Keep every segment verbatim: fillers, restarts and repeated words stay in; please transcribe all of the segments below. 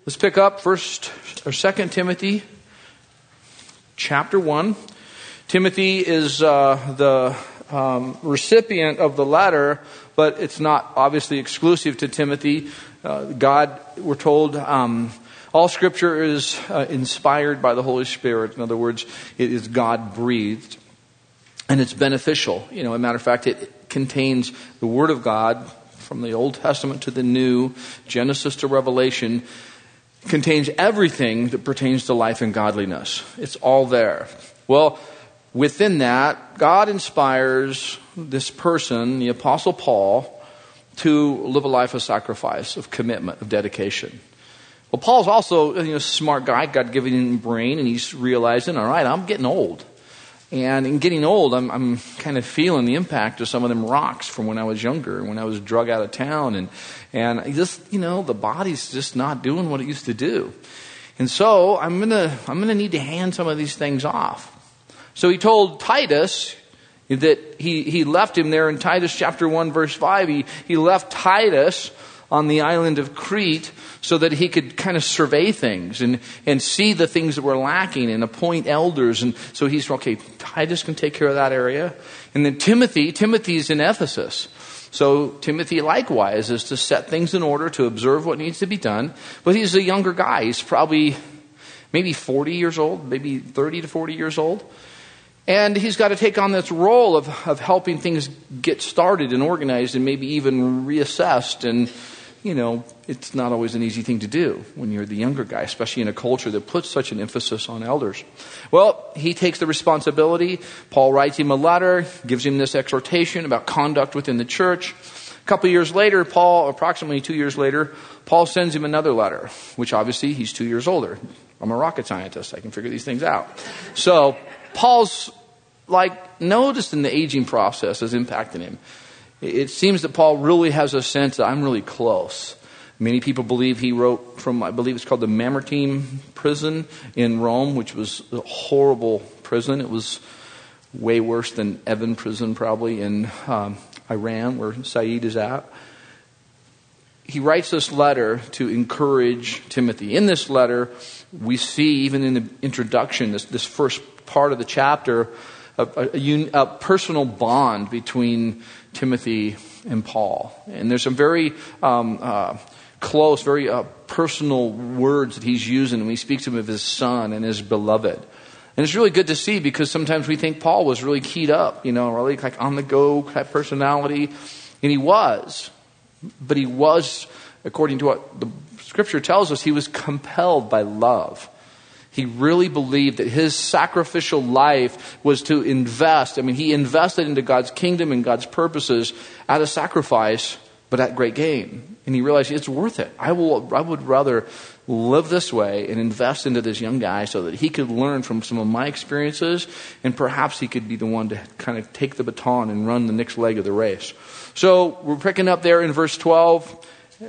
Let's pick up first or Second Timothy, chapter one. Timothy is uh, the um, recipient of the letter, but it's not obviously exclusive to Timothy. Uh, God, we're told, um, all Scripture is uh, inspired by the Holy Spirit. In other words, it is God-breathed, and it's beneficial. You know, as a matter of fact, it contains the Word of God from the Old Testament to the New, Genesis to Revelation. Contains everything that pertains to life and godliness. It's all there. Well, within that, God inspires this person, the Apostle Paul, to live a life of sacrifice, of commitment, of dedication. Well, Paul's also you know, a smart guy, God-given him brain, and he's realizing, all right, I'm getting old. And in getting old, I'm, I'm kind of feeling the impact of some of them rocks from when I was younger, when I was drug out of town. And, and just, you know, the body's just not doing what it used to do. And so I'm going to, I'm going to need to hand some of these things off. So he told Titus that he, he left him there in Titus chapter one, verse five. He, he left Titus on the island of Crete so that he could kind of survey things and, and see the things that were lacking and appoint elders. And so he's, okay, Titus can take care of that area. And then Timothy, Timothy's in Ephesus. So Timothy likewise is to set things in order, to observe what needs to be done. But he's a younger guy. He's probably maybe forty years old, maybe thirty to forty years old. And he's got to take on this role of, of helping things get started and organized and maybe even reassessed. And, you know, it's not always an easy thing to do when you're the younger guy, especially in a culture that puts such an emphasis on elders. Well, he takes the responsibility. Paul writes him a letter, gives him this exhortation about conduct within the church. A couple of years later, Paul, approximately two years later, Paul sends him another letter, which obviously he's two years older. I'm a rocket scientist. I can figure these things out. So Paul's like noticing the aging process is impacting him. It seems that Paul really has a sense that I'm really close. Many people believe he wrote from, I believe it's called the Mamertine prison in Rome, which was a horrible prison. It was way worse than Evin prison probably in um, Iran, where Said is at. He writes this letter to encourage Timothy. In this letter, we see, even in the introduction, this, this first part of the chapter, a, a, a personal bond between Timothy and Paul. And there's some very um, uh, close, very uh, personal words that he's using when he speaks to him of his son and his beloved. And it's really good to see, because sometimes we think Paul was really keyed up, you know, really like on the go type personality. And he was. But he was, according to what the Scripture tells us, he was compelled by love. He really believed that his sacrificial life was to invest. I mean, he invested into God's kingdom and God's purposes at a sacrifice, but at great gain. And he realized it's worth it. I will. I would rather live this way and invest into this young guy so that he could learn from some of my experiences, and perhaps he could be the one to kind of take the baton and run the next leg of the race. So we're picking up there in verse twelve.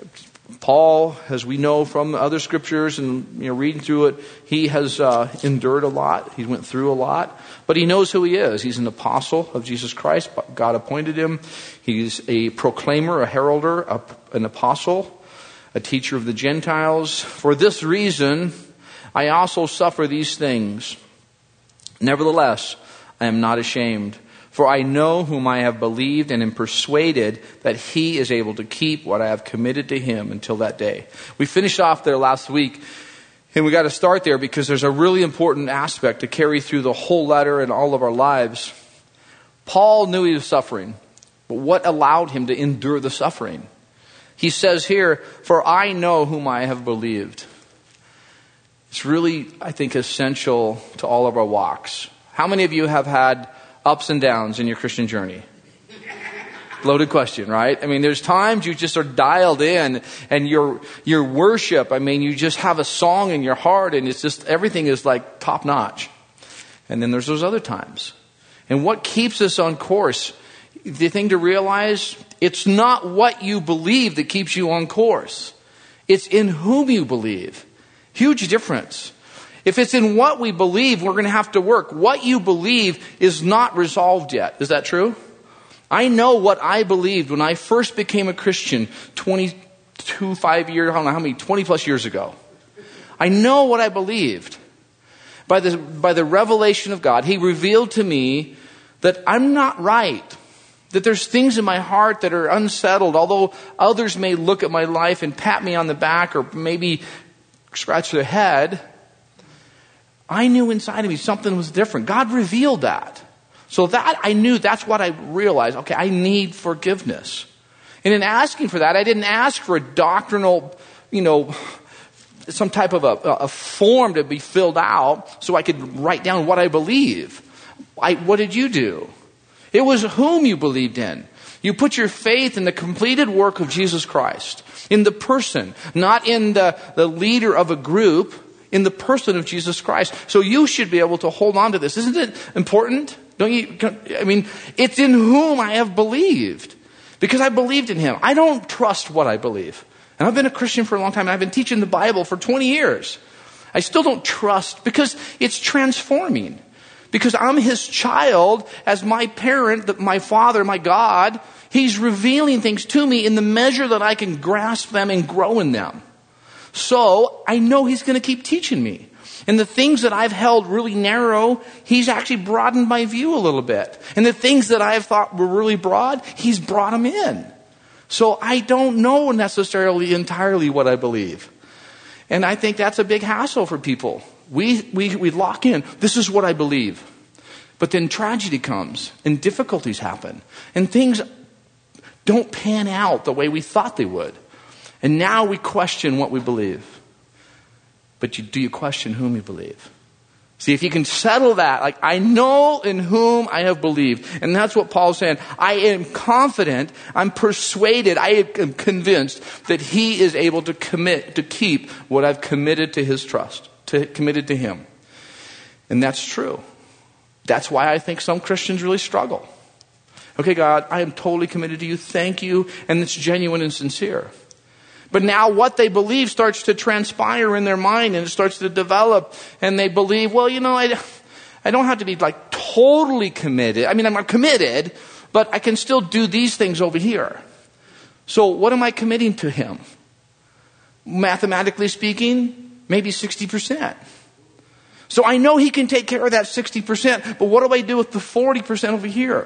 Paul, as we know from other scriptures and you know reading through it, he has uh, endured a lot. He went through a lot, but he knows who he is. He's an apostle of Jesus Christ. God appointed him. He's a proclaimer, a heralder, a, an apostle, a teacher of the Gentiles. For this reason, I also suffer these things. Nevertheless, I am not ashamed. For I know whom I have believed and am persuaded that he is able to keep what I have committed to him until that day. We finished off there last week, and we got to start there because there's a really important aspect to carry through the whole letter and all of our lives. Paul knew he was suffering, but what allowed him to endure the suffering? He says here, for I know whom I have believed. It's really, I think, essential to all of our walks. How many of you have had ups and downs in your Christian journey? Loaded question, right? I mean, there's times you just are dialed in and your your worship, I mean, you just have a song in your heart and it's just, everything is like top notch. And then there's those other times. And what keeps us on course? The thing to realize, it's not what you believe that keeps you on course. It's in whom you believe. Huge difference. If it's in what we believe, we're going to have to work. What you believe is not resolved yet. Is that true? I know what I believed when I first became a Christian twenty-two, five years, I don't know how many, twenty plus years ago. I know what I believed. By the, by the revelation of God, He revealed to me that I'm not right. That there's things in my heart that are unsettled. Although others may look at my life and pat me on the back or maybe scratch their head, I knew inside of me something was different. God revealed that. So that I knew, that's what I realized. Okay, I need forgiveness. And in asking for that, I didn't ask for a doctrinal, you know, some type of a, a form to be filled out so I could write down what I believe. I, what did you do? It was whom you believed in. You put your faith in the completed work of Jesus Christ, in the person, not in the, the leader of a group, in the person of Jesus Christ. So you should be able to hold on to this. Isn't it important? Don't you? I mean, it's in whom I have believed. Because I believed in Him. I don't trust what I believe. And I've been a Christian for a long time, and I've been teaching the Bible for twenty years. I still don't trust because it's transforming. Because I'm His child, as my parent, my Father, my God, He's revealing things to me in the measure that I can grasp them and grow in them. So I know He's going to keep teaching me. And the things that I've held really narrow, He's actually broadened my view a little bit. And the things that I've thought were really broad, He's brought them in. So I don't know necessarily entirely what I believe. And I think that's a big hassle for people. We, we, we lock in. This is what I believe. But then tragedy comes and difficulties happen. And things don't pan out the way we thought they would. And now we question what we believe. But you, do you question whom you believe? See, if you can settle that, like, I know in whom I have believed. And that's what Paul's saying. I am confident, I'm persuaded, I am convinced that He is able to commit, to keep what I've committed to His trust, to committed to Him. And that's true. That's why I think some Christians really struggle. Okay, God, I am totally committed to You. Thank You. And it's genuine and sincere. But now what they believe starts to transpire in their mind and it starts to develop. And they believe, well, you know, I, I don't have to be like totally committed. I mean, I'm not committed, but I can still do these things over here. So what am I committing to Him? Mathematically speaking, maybe sixty percent. So I know He can take care of that sixty percent, but what do I do with the forty percent over here?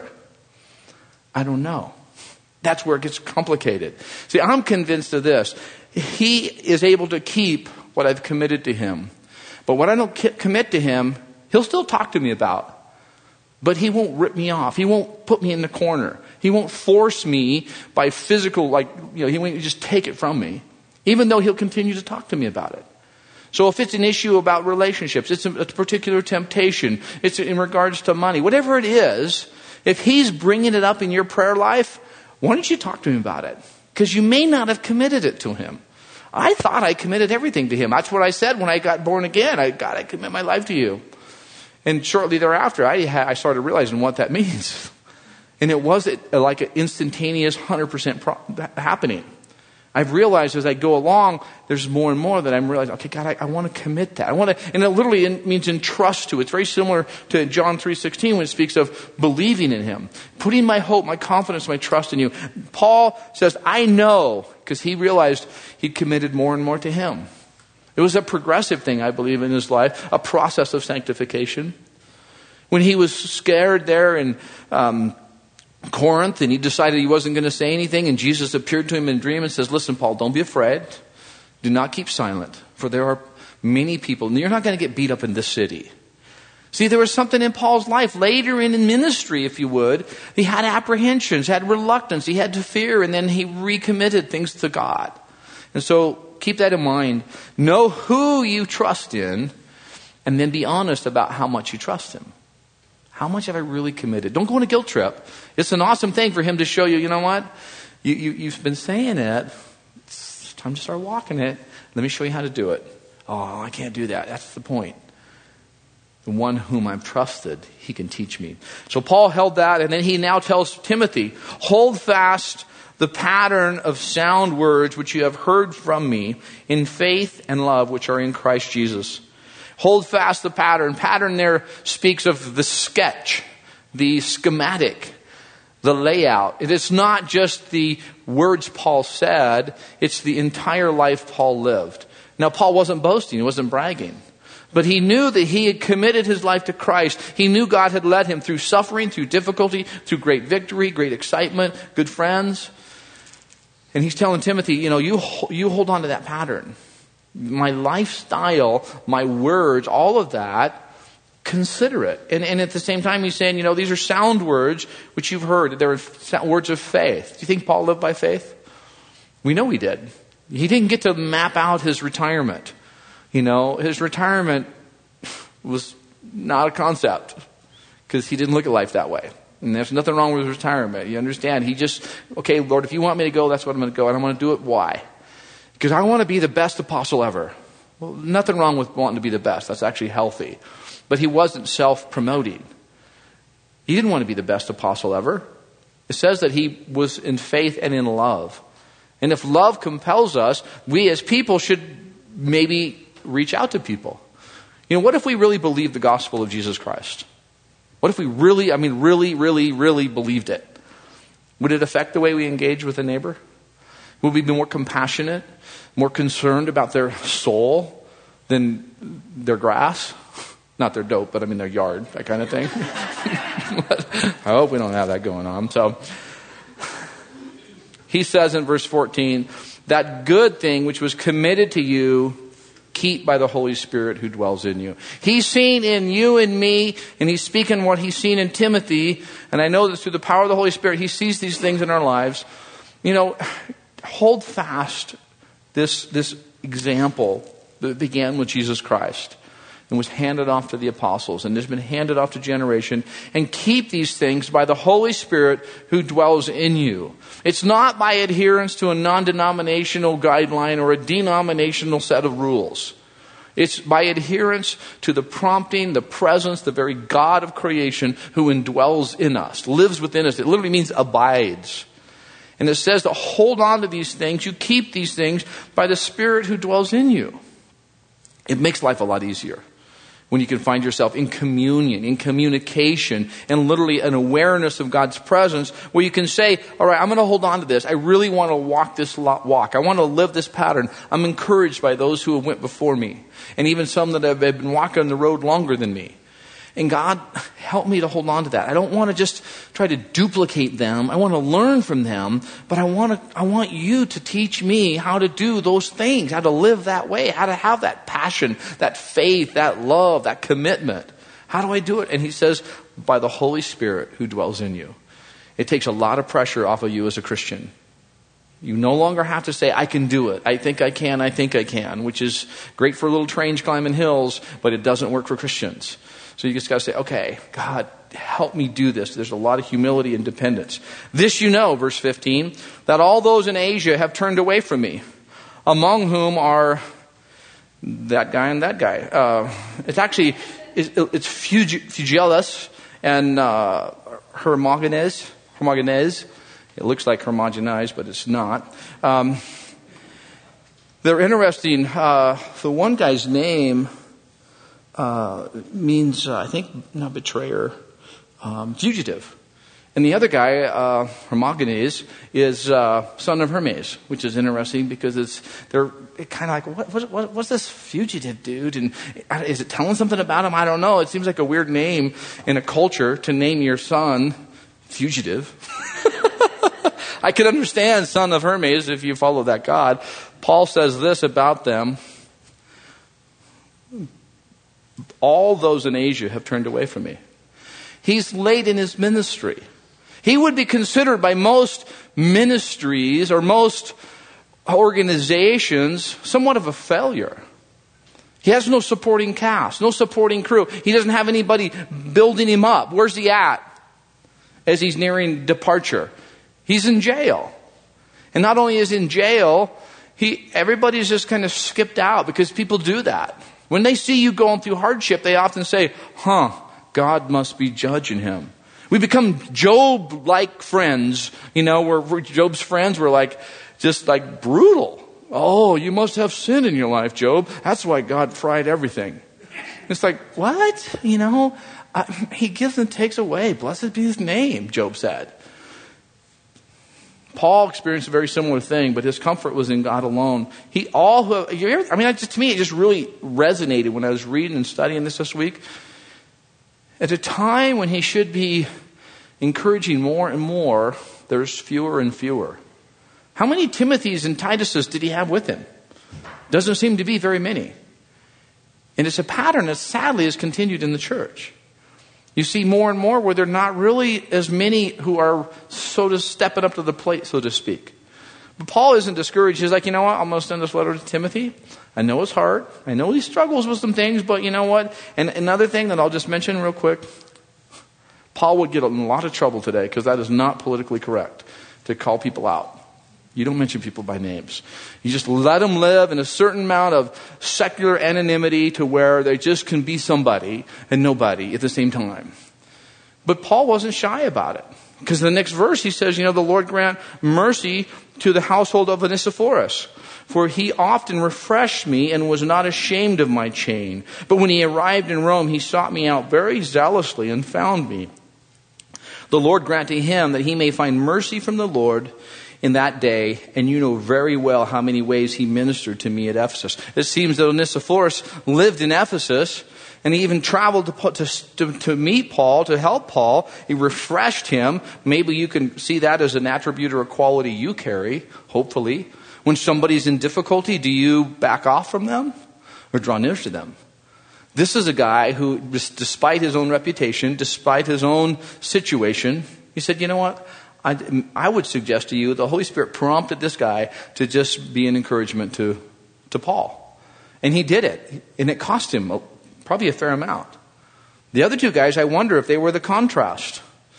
I don't know. That's where it gets complicated. See, I'm convinced of this. He is able to keep what I've committed to Him. But what I don't commit to Him, He'll still talk to me about. But He won't rip me off. He won't put me in the corner. He won't force me by physical, like, you know, He won't just take it from me. Even though He'll continue to talk to me about it. So if it's an issue about relationships, it's a, a particular temptation, it's in regards to money, whatever it is, if He's bringing it up in your prayer life, why don't you talk to Him about it? Because you may not have committed it to Him. I thought I committed everything to Him. That's what I said when I got born again. I, God, I commit my life to You. And shortly thereafter, I, had, I started realizing what that means. And it wasn't like an instantaneous one hundred percent pro- happening. I've realized as I go along, there's more and more that I'm realizing, okay, God, I, I want to commit that. I want to, and it literally means entrust to. It's very similar to John three sixteen when it speaks of believing in Him. Putting my hope, my confidence, my trust in You. Paul says, I know, because he realized he'd committed more and more to Him. It was a progressive thing, I believe, in his life, a process of sanctification. When he was scared there in um, Corinth, and he decided he wasn't going to say anything, and Jesus appeared to him in a dream and says, listen, Paul, don't be afraid. Do not keep silent, for there are many people, and you're not going to get beat up in this city. See, there was something in Paul's life later in ministry, if you would. He had apprehensions, had reluctance, he had to fear, and then he recommitted things to God. And so keep that in mind. Know who you trust in, and then be honest about how much you trust Him. How much have I really committed? Don't go on a guilt trip. It's an awesome thing for Him to show you, you know what? You, you, you've been saying it. It's time to start walking it. Let me show you how to do it. Oh, I can't do that. That's the point. The one whom I've trusted, He can teach me. So Paul held that, and then he now tells Timothy, hold fast the pattern of sound words which you have heard from me in faith and love which are in Christ Jesus. Hold fast the pattern. Pattern there speaks of the sketch, the schematic, the layout. It is not just the words Paul said, it's the entire life Paul lived. Now, Paul wasn't boasting. He wasn't bragging. But he knew that he had committed his life to Christ. He knew God had led him through suffering, through difficulty, through great victory, great excitement, good friends. And he's telling Timothy, you know, you, you hold on to that pattern. My lifestyle, my words, all of that, consider it. And, and at the same time, he's saying, you know, these are sound words, which you've heard. They're words of faith. Do you think Paul lived by faith? We know he did. He didn't get to map out his retirement. You know, his retirement was not a concept because he didn't look at life that way. And there's nothing wrong with retirement. You understand? He just, okay, Lord, if you want me to go, that's what I'm going to go. And I'm going to do it. Why? Because I want to be the best apostle ever. Well, nothing wrong with wanting to be the best. That's actually healthy. But he wasn't self-promoting. He didn't want to be the best apostle ever. It says that he was in faith and in love. And if love compels us, we as people should maybe reach out to people. You know, what if we really believed the gospel of Jesus Christ? What if we really, I mean, really, really, really believed it? Would it affect the way we engage with a neighbor? Would we be more compassionate, more concerned about their soul than their grass? Not their dope, but I mean their yard, that kind of thing. I hope we don't have that going on. So he says in verse fourteen, that good thing which was committed to you, keep by the Holy Spirit who dwells in you. He's seen in you and me, and he's speaking what he's seen in Timothy. And I know that through the power of the Holy Spirit, he sees these things in our lives. You know, hold fast this, this example that began with Jesus Christ and was handed off to the apostles and has been handed off to generation. And keep these things by the Holy Spirit who dwells in you. It's not by adherence to a non-denominational guideline or a denominational set of rules. It's by adherence to the prompting, the presence, the very God of creation who indwells in us, lives within us. It literally means abides. And it says to hold on to these things. You keep these things by the Spirit who dwells in you. It makes life a lot easier when you can find yourself in communion, in communication, and literally an awareness of God's presence where you can say, all right, I'm going to hold on to this. I really want to walk this walk. I want to live this pattern. I'm encouraged by those who have went before me, and even some that have been walking the road longer than me. And God, help me to hold on to that. I don't want to just try to duplicate them. I want to learn from them, but I want to, I want you to teach me how to do those things, how to live that way, how to have that passion, that faith, that love, that commitment. How do I do it? And he says, by the Holy Spirit who dwells in you. It takes a lot of pressure off of you as a Christian. You no longer have to say, I can do it. I think I can, I think I can, which is great for little trains climbing hills, but it doesn't work for Christians. So you just got to say, okay, God, help me do this. There's a lot of humility and dependence. This you know, verse fifteen, that all those in Asia have turned away from me, among whom are that guy and that guy. Uh, it's actually, it's, it's Phygellus and uh, Hermogenes. Hermogenes. It looks like homogenized, but it's not. Um, they're interesting. Uh, the one guy's name uh, means, uh, I think, not betrayer, um, fugitive. And the other guy, uh, Hermogenes, is uh, son of Hermes, which is interesting because it's they're kind of like, what, what, what's this fugitive dude? And is it telling something about him? I don't know. It seems like a weird name in a culture to name your son fugitive. I could understand son of Hermes if you follow that God. Paul says this about them. All those in Asia have turned away from me. He's late in his ministry. He would be considered by most ministries or most organizations somewhat of a failure. He has no supporting cast, no supporting crew. He doesn't have anybody building him up. Where's he at as he's nearing departure? He's in jail. And not only is he in jail, he everybody's just kind of skipped out because people do that. When they see you going through hardship, they often say, huh, God must be judging him. We become Job-like friends, you know, where Job's friends were like, just like brutal. Oh, you must have sin in your life, Job. That's why God fried everything. It's like, what? You know, uh, he gives and takes away. Blessed be his name, Job said. Paul experienced a very similar thing, but his comfort was in God alone. He all who, I mean, just, to me, it just really resonated when I was reading and studying this this week. At a time when he should be encouraging more and more, there's fewer and fewer. How many Timothys and Tituses did he have with him? Doesn't seem to be very many. And it's a pattern that sadly has continued in the church. You see more and more where there are not really as many who are so to stepping up to the plate, so to speak. But Paul isn't discouraged. He's like, you know what? I'm going to send this letter to Timothy. I know it's hard. I know he struggles with some things, but you know what? And another thing that I'll just mention real quick. Paul would get in a lot of trouble today because that is not politically correct to call people out. You don't mention people by names. You just let them live in a certain amount of secular anonymity to where they just can be somebody and nobody at the same time. But Paul wasn't shy about it. Because in the next verse he says, you know, the Lord grant mercy to the household of Onesiphorus. For he often refreshed me and was not ashamed of my chain. But when he arrived in Rome, he sought me out very zealously and found me. The Lord grant to him that he may find mercy from the Lord in that day, and you know very well how many ways he ministered to me at Ephesus. It seems that Onesiphorus lived in Ephesus, and he even traveled to, to, to, to meet Paul, to help Paul. He refreshed him. Maybe you can see that as an attribute or a quality you carry, hopefully. When somebody's in difficulty, do you back off from them or draw near to them? This is a guy who, despite his own reputation, despite his own situation, he said, you know what? I, I would suggest to you, the Holy Spirit prompted this guy to just be an encouragement to, to Paul. And he did it. And it cost him probably a fair amount. The other two guys, I wonder if they were the contrast.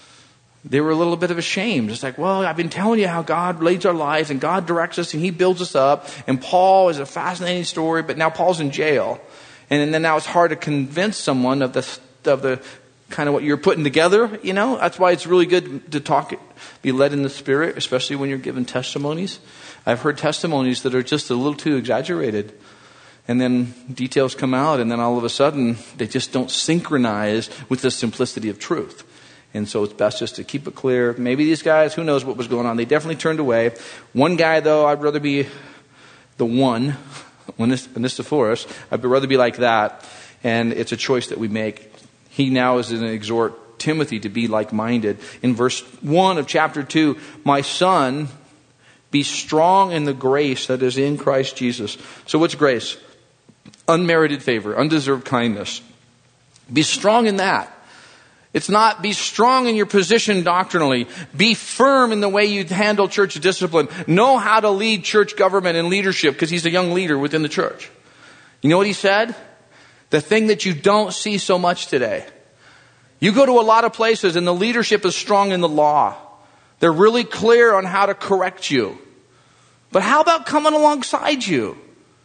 They were a little bit of ashamed. It's like, well, I've been telling you how God leads our lives and God directs us and he builds us up. And Paul is a fascinating story, but now Paul's in jail. And then now it's hard to convince someone of the of the kind of what you're putting together, you know. That's why it's really good to talk, be led in the Spirit, especially when you're giving testimonies. I've heard testimonies that are just a little too exaggerated. And then details come out, and then all of a sudden, they just don't synchronize with the simplicity of truth. And so it's best just to keep it clear. Maybe these guys, who knows what was going on. They definitely turned away. One guy, though, I'd rather be the one, Onesiphorus. I'd rather be like that. And it's a choice that we make. He now is going to exhort Timothy to be like-minded. In verse one of chapter two, my son, be strong in the grace that is in Christ Jesus. So what's grace? Unmerited favor, undeserved kindness. Be strong in that. It's not be strong in your position doctrinally. Be firm in the way you handle church discipline. Know how to lead church government and leadership, because he's a young leader within the church. You know what he said? The thing that you don't see so much today. You go to a lot of places and the leadership is strong in the law. They're really clear on how to correct you. But how about coming alongside you?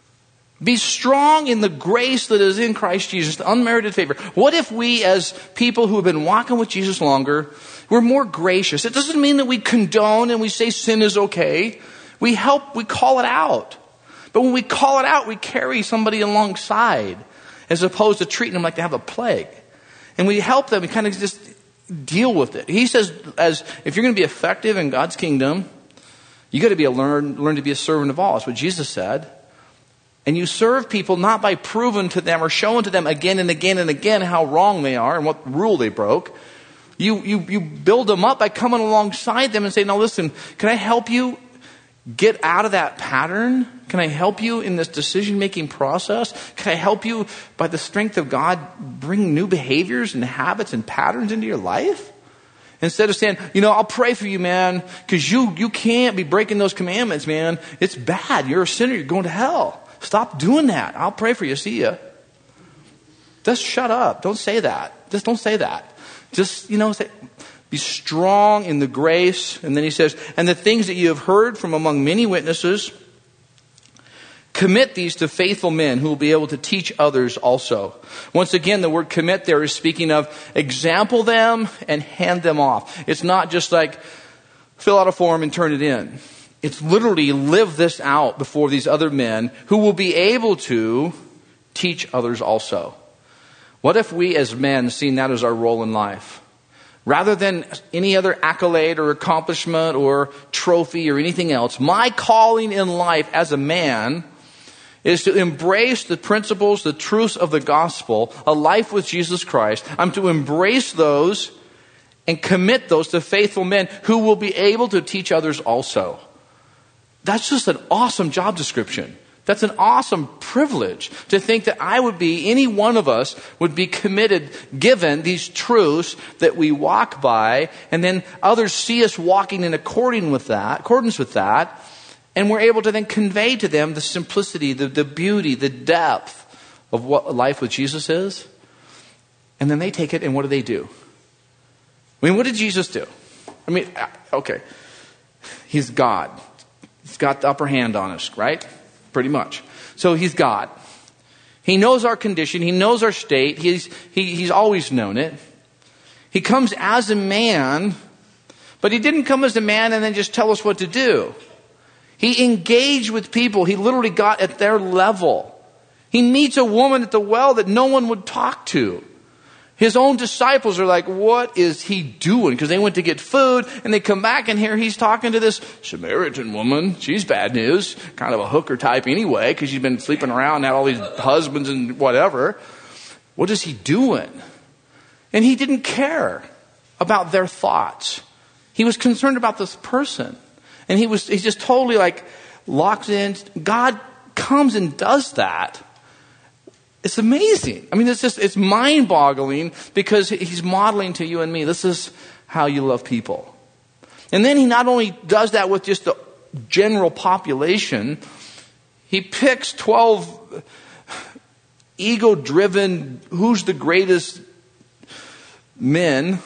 Be strong in the grace that is in Christ Jesus, the unmerited favor. What if we, as people who have been walking with Jesus longer, we're more gracious? It doesn't mean that we condone and we say sin is okay. We help, we call it out. But when we call it out, we carry somebody alongside, as opposed to treating them like they have a plague. And we help them, we kind of just deal with it. He says, as if you're going to be effective in God's kingdom, you got to be a learn, learn to be a servant of all. That's what Jesus said. And you serve people not by proving to them or showing to them again and again and again how wrong they are and what rule they broke. You, you, you build them up by coming alongside them and saying, now listen, can I help you get out of that pattern? Can I help you in this decision-making process? Can I help you by the strength of God bring new behaviors and habits and patterns into your life? Instead of saying, you know, I'll pray for you, man, because you, you can't be breaking those commandments, man. It's bad. You're a sinner. You're going to hell. Stop doing that. I'll pray for you. See ya. Just shut up. Don't say that. Just don't say that. Just, you know, say, be strong in the grace. And then he says, and the things that you have heard from among many witnesses, commit these to faithful men who will be able to teach others also. Once again, the word commit there is speaking of example them and hand them off. It's not just like fill out a form and turn it in. It's literally live this out before these other men who will be able to teach others also. What if we as men, seeing that as our role in life, Rather than any other accolade or accomplishment or trophy or anything else, my calling in life as a man is to embrace the principles, the truths of the gospel, a life with Jesus Christ. I'm to embrace those and commit those to faithful men who will be able to teach others also. That's just an awesome job description. That's an awesome privilege to think that I would be, any one of us would be committed, given these truths that we walk by, and then others see us walking in according with that, accordance with that, and we're able to then convey to them the simplicity, the, the beauty, the depth of what life with Jesus is. And then they take it, and what do they do? I mean, what did Jesus do? I mean, okay, he's God. He's got the upper hand on us, right? Pretty much. So he's God. He knows our condition. He knows our state. He's, he, he's always known it. He comes as a man, but he didn't come as a man and then just tell us what to do. He engaged with people. He literally got at their level. He meets a woman at the well that no one would talk to. His own disciples are like, what is he doing? Because they went to get food and they come back and here he's talking to this Samaritan woman. She's bad news. Kind of a hooker type anyway, because she's been sleeping around, had all these husbands and whatever. What is he doing? And he didn't care about their thoughts. He was concerned about this person. And he was, he's just totally like locked in. God comes and does that. It's amazing. I mean, it's just, it's mind-boggling because he's modeling to you and me, this is how you love people. And then he not only does that with just the general population, he picks twelve ego-driven, who's the greatest men,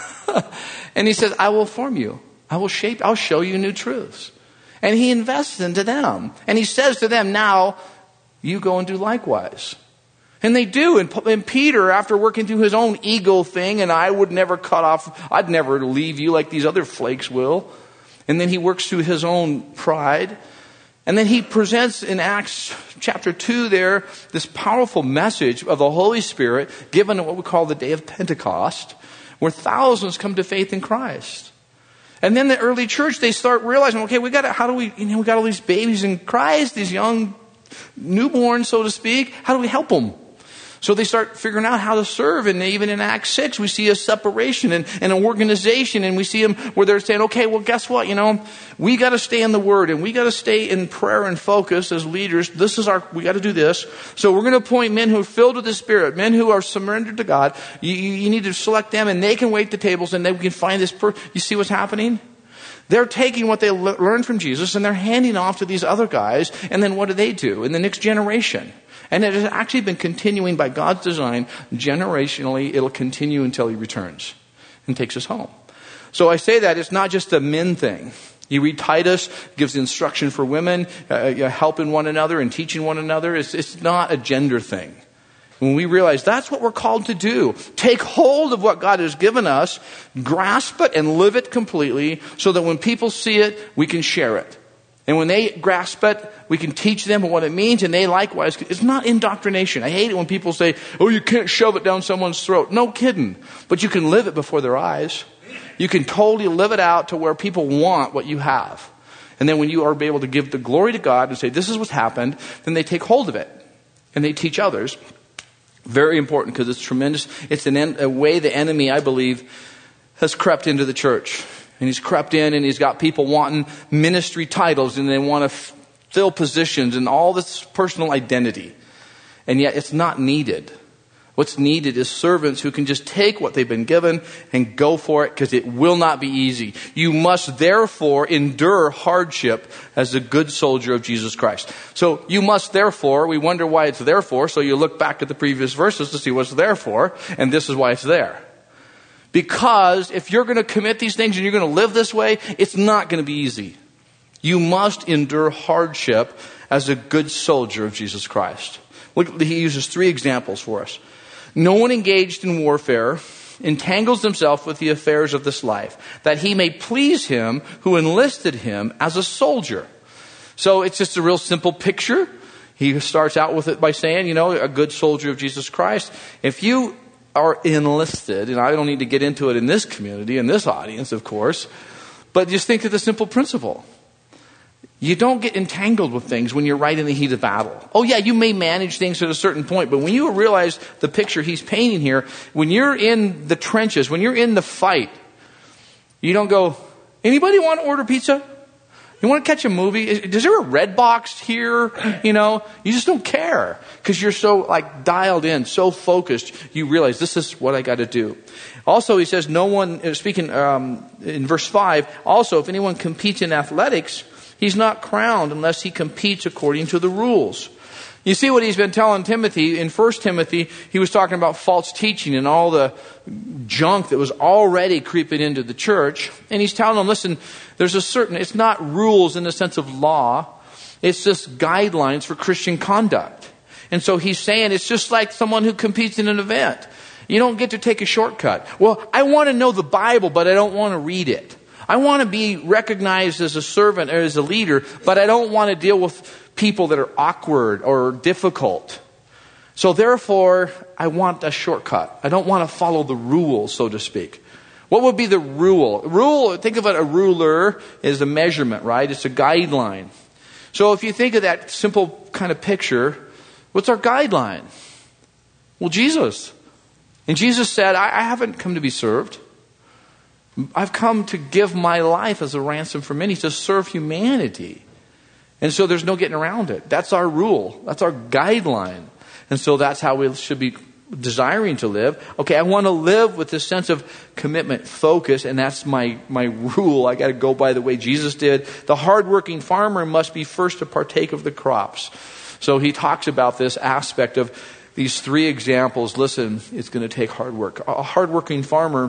and he says, I will form you. I will shape, I'll show you new truths. And he invests into them. And he says to them, now, you go and do likewise. And they do. And, and Peter, after working through his own ego thing, and I would never cut off, I'd never leave you like these other flakes will. And then he works through his own pride. And then he presents in Acts chapter two there, this powerful message of the Holy Spirit given at what we call the day of Pentecost, where thousands come to faith in Christ. And then the early church, they start realizing, okay, we got to, how do we, you know, we got all these babies in Christ, these young newborns, so to speak. How do we help them? So they start figuring out how to serve. And even in Acts six, we see a separation and, and an organization. And we see them where they're saying, okay, well, guess what? You know, we got to stay in the Word and we got to stay in prayer and focus as leaders. This is our, we got to do this. So we're going to appoint men who are filled with the Spirit, men who are surrendered to God. You, you need to select them and they can wait the tables and they can find this person. You see what's happening? They're taking what they le- learned from Jesus and they're handing off to these other guys. And then what do they do in the next generation? And it has actually been continuing by God's design. Generationally, it'll continue until he returns and takes us home. So I say that it's not just a men thing. You read Titus, gives instruction for women, uh, helping one another and teaching one another. It's, it's not a gender thing. When we realize that's what we're called to do, take hold of what God has given us, grasp it and live it completely so that when people see it, we can share it. And when they grasp it, we can teach them what it means, and they likewise. It's not indoctrination. I hate it when people say, oh, you can't shove it down someone's throat. No kidding. But you can live it before their eyes. You can totally live it out to where people want what you have. And then when you are able to give the glory to God and say, this is what's happened, then they take hold of it. And they teach others. Very important because it's tremendous. It's an en- a way the enemy, I believe, has crept into the church. And he's crept in and he's got people wanting ministry titles and they want to f- fill positions and all this personal identity. And yet it's not needed. What's needed is servants who can just take what they've been given and go for it because it will not be easy. You must therefore endure hardship as a good soldier of Jesus Christ. So you must therefore, we wonder why it's there for, so you look back at the previous verses to see what's there for, and this is why it's there. Because if you're going to commit these things and you're going to live this way, it's not going to be easy. You must endure hardship as a good soldier of Jesus Christ. Look, he uses three examples for us. No one engaged in warfare entangles himself with the affairs of this life, that he may please him who enlisted him as a soldier. So it's just a real simple picture. He starts out with it by saying, you know, a good soldier of Jesus Christ. If you are enlisted, and I don't need to get into it in this community, in this audience, of course, but just think of the simple principle. You don't get entangled with things when you're right in the heat of battle. Oh yeah, you may manage things at a certain point, but when you realize the picture he's painting here, when you're in the trenches, when you're in the fight, you don't go, anybody want to order pizza? You want to catch a movie? Is there a red box here? You know, you just don't care because you're so like dialed in, so focused. You realize this is what I got to do. Also, he says, no one, speaking um, in verse five, also, if anyone competes in athletics, he's not crowned unless he competes according to the rules. You see what he's been telling Timothy. In First Timothy, he was talking about false teaching and all the junk that was already creeping into the church. And he's telling them, listen, there's a certain, it's not rules in the sense of law. It's just guidelines for Christian conduct. And so he's saying it's just like someone who competes in an event. You don't get to take a shortcut. Well, I want to know the Bible, but I don't want to read it. I want to be recognized as a servant or as a leader, but I don't want to deal with people that are awkward or difficult. So therefore, I want a shortcut. I don't want to follow the rules, so to speak. What would be the rule? Rule, think of it, a ruler is a measurement, right? It's a guideline. So if you think of that simple kind of picture, what's our guideline? Well, Jesus. And Jesus said, I, I haven't come to be served. I've come to give my life as a ransom for many, to serve humanity. And so there's no getting around it. That's our rule. That's our guideline. And so that's how we should be desiring to live. Okay, I want to live with this sense of commitment, focus, and that's my, my rule. I got to go by the way Jesus did. The hardworking farmer must be first to partake of the crops. So he talks about this aspect of these three examples. Listen, it's going to take hard work. A hardworking farmer,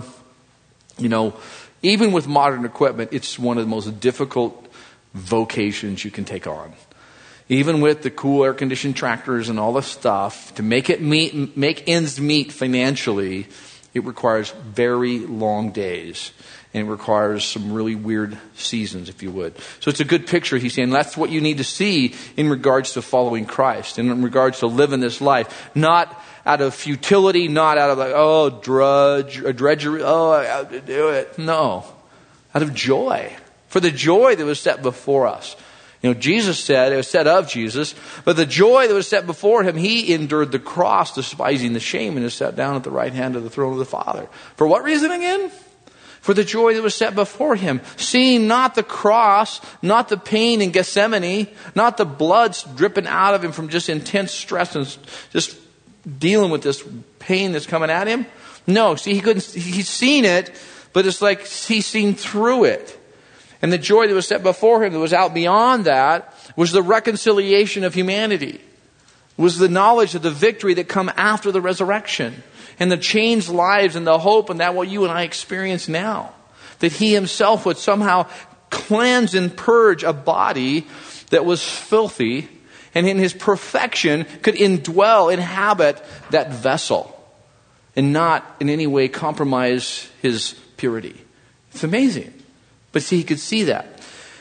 you know, even with modern equipment, it's one of the most difficult vocations you can take on. Even with the cool air-conditioned tractors and all the stuff, to make it meet, make ends meet financially, it requires very long days. And it requires some really weird seasons, if you would. So it's a good picture. He's saying that's what you need to see in regards to following Christ, and in regards to living this life. Not out of futility, not out of like, oh, drudge, or drudgery, oh, I have to do it. No. Out of joy. For the joy that was set before us. You know, Jesus said, it was said of Jesus, but the joy that was set before him, he endured the cross, despising the shame, and is set down at the right hand of the throne of the Father. For what reason again? For the joy that was set before him, seeing not the cross, not the pain in Gethsemane, not the blood dripping out of him from just intense stress and just dealing with this pain that's coming at him. No, see, he couldn't, he's seen it, but it's like he's seen through it. And the joy that was set before him that was out beyond that was the reconciliation of humanity. Was the knowledge of the victory that come after the resurrection. And the changed lives and the hope and that what you and I experience now. That he himself would somehow cleanse and purge a body that was filthy. And in his perfection could indwell, inhabit that vessel. And not in any way compromise his purity. It's amazing. But see, he could see that.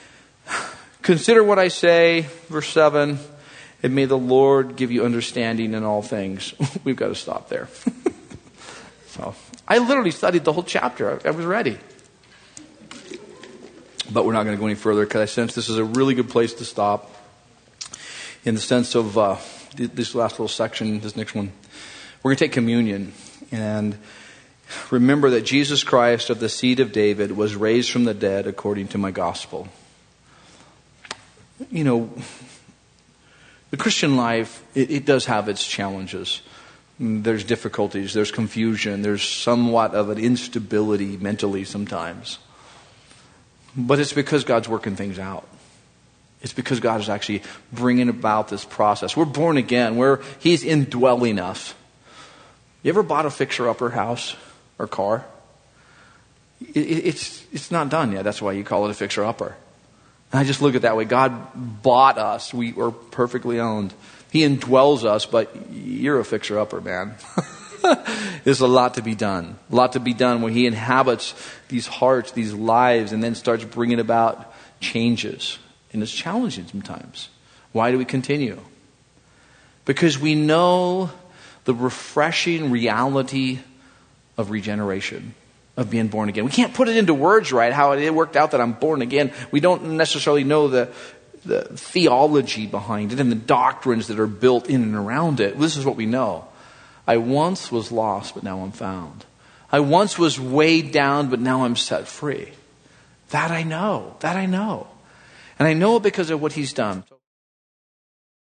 Consider what I say, verse seven, and may the Lord give you understanding in all things. We've got to stop there. So, I literally studied the whole chapter. I, I was ready. But we're not going to go any further because I sense this is a really good place to stop. In the sense of uh, this last little section, this next one. We're going to take communion. And remember that Jesus Christ of the seed of David was raised from the dead according to my gospel. You know, the Christian life, it, it does have its challenges. There's difficulties, there's confusion, there's somewhat of an instability mentally sometimes. But it's because God's working things out. It's because God is actually bringing about this process. We're born again, where He's indwelling us. You ever bought a fixer-upper house? Or car? It, it's it's not done yet. That's why you call it a fixer-upper. And I just look at it that way. God bought us. We were perfectly owned. He indwells us, but you're a fixer-upper, man. There's a lot to be done. A lot to be done where He inhabits these hearts, these lives, and then starts bringing about changes. And it's challenging sometimes. Why do we continue? Because we know the refreshing reality of regeneration, of being born again. We can't put it into words right, how it worked out that I'm born again. We don't necessarily know the, the theology behind it and the doctrines that are built in and around it. This is what we know. I once was lost, but now I'm found. I once was weighed down, but now I'm set free. That I know. That I know. And I know it because of what he's done.